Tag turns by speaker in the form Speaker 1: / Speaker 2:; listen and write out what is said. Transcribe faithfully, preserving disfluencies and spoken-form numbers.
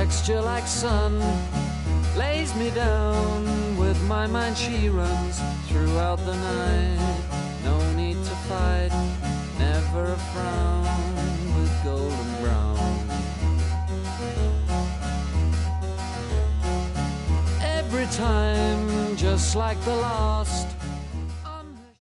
Speaker 1: texture like sun lays me down. With my mind she runs throughout the night. No need to fight, never a frown, with golden brown. Every time, just like the last,